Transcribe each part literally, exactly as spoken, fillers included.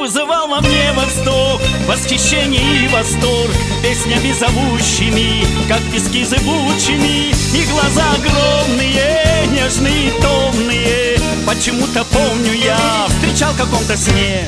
вызывал во мне восторг, восхищение и восторг песнями зовущими, как пески зыбучими, и глаза огромные, нежные и томные. Почему-то помню я встречал в каком-то сне.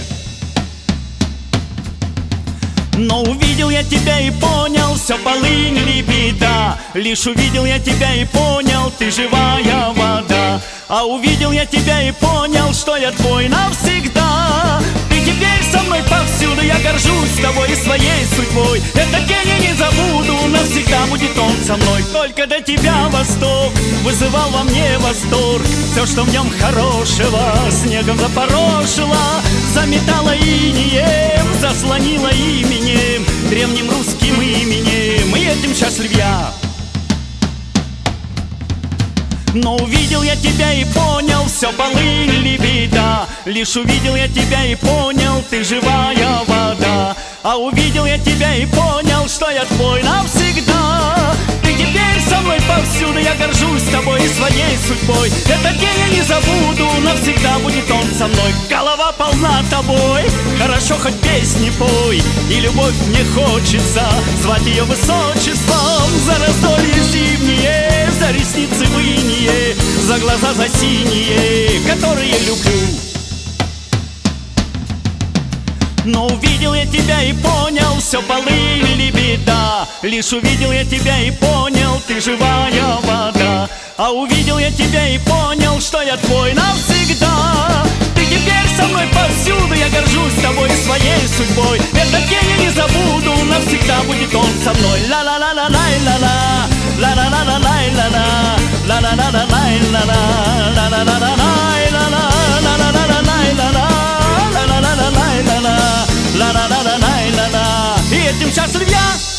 Но увидел я тебя и понял, все полынь или беда. Лишь увидел я тебя и понял, ты живая вода. А увидел я тебя и понял, что я твой навсегда. Ты теперь со мной повсюду, я горжусь тобой и своей судьбой. Этот день я не забуду, навсегда будет он со мной. Только до тебя восток вызывал во мне восторг. Все, что в нем хорошего, снегом запорошило, заметало инеем, заслонило именем, древним русским именем, и этим счастлив я. Но увидел я тебя и понял, все полынь или беда. Лишь увидел я тебя и понял, ты живая вода. А увидел я тебя и понял, что я твой навсегда. Ты теперь со мной повсюду, я горжусь тобой и своей судьбой. Этот день я не забуду, навсегда будет он со мной. Голова полна тобой, хорошо хоть песни пой. И любовь мне хочется звать ее высочеством. За раздолье зимнее, за ресницы в инее, за глаза за синие, которые люблю. Но увидел я тебя и понял, все полынь или беда. Лишь увидел я тебя и понял, ты живая вода. А увидел я тебя и понял, что я твой навсегда. Ты теперь со мной повсюду, я горжусь тобой и своей судьбой. Этот день я не забуду, навсегда будет он со мной. Ла-ла-ла-ла-лай-ла-ла, ла-ла-ла-ла-лай-ла-ла, ла-ла-ла-ла-лай-ла-ла, ла-ла-ла-ла-лай-ла-ла, ла-ла-ла-ла-лай-ла-ла, ла-ла-ла-ла-лай-ла-ла, ла-ла-ла-ла-лай-ла-ла. И этим счастлив я.